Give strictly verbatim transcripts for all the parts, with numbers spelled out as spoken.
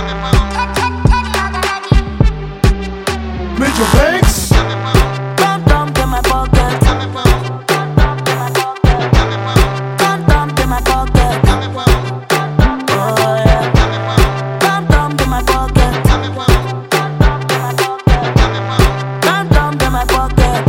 Major Banks. Come come to my pocket. Come come to my pocket. Oh yeah. Come come to my pocket. Come come to my pocket.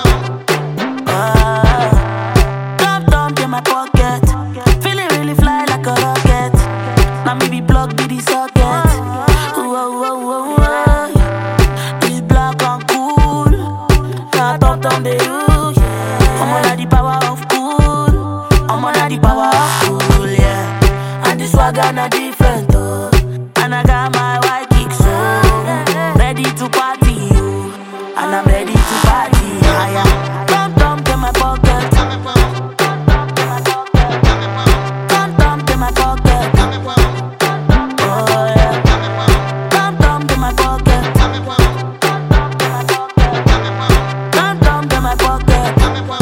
Ah. Come come to my pocket. Feeling really fly like a rocket. Now me be plug be the socket. Whoa whoa whoa whoa. This black and cool. Now top down the roof. I'm under the power of cool. I'm under the power of cool, yeah. And this swagger not different, oh. And I got my white kicks, so ready to party, oh. And I'm ready to party, yeah, yeah. Come come to my pocket. Come come to my pocket. Oh yeah. Come come to my pocket. Come come to my pocket.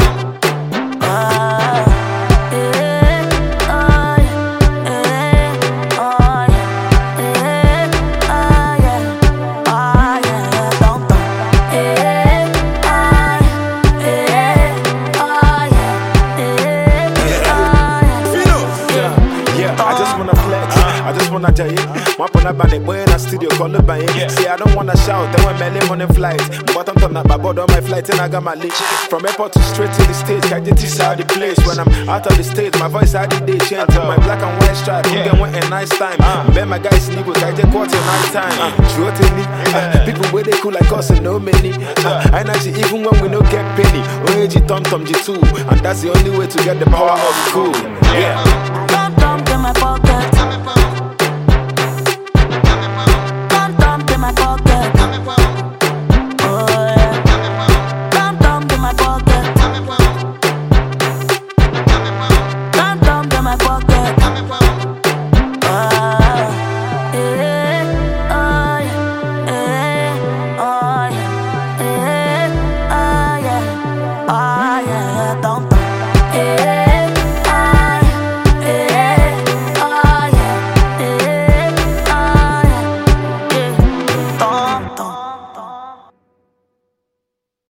Ah, eh, oh yeah, eh, oh yeah, eh, ah yeah, ah yeah, don't don't, eh, ah yeah, eh, ah yeah, eh, ah yeah. Yeah, I just wanna flex, I just wanna jay it. Map on a bandit, boy in a studio, call it by it. See, I don't wanna shout, then when my on the flight. But I'm talking about board on my flight and I got my leash. From airport to straight to the stage, I get this out the place. When I'm out of the stage, my voice out the day change. My black and white stripe, you get one a nice time. Ben my guys sleep with I just quarter night time. Short in it, people where they cool like us and no many. I know even when we no get penny. O A G Tom Tom G two, and that's the only way to get the power of cool. Yeah. Come come to my pocket.